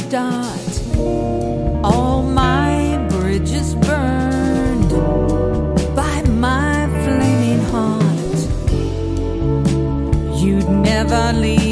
start, all my bridges burned by my flaming heart. You'd never leave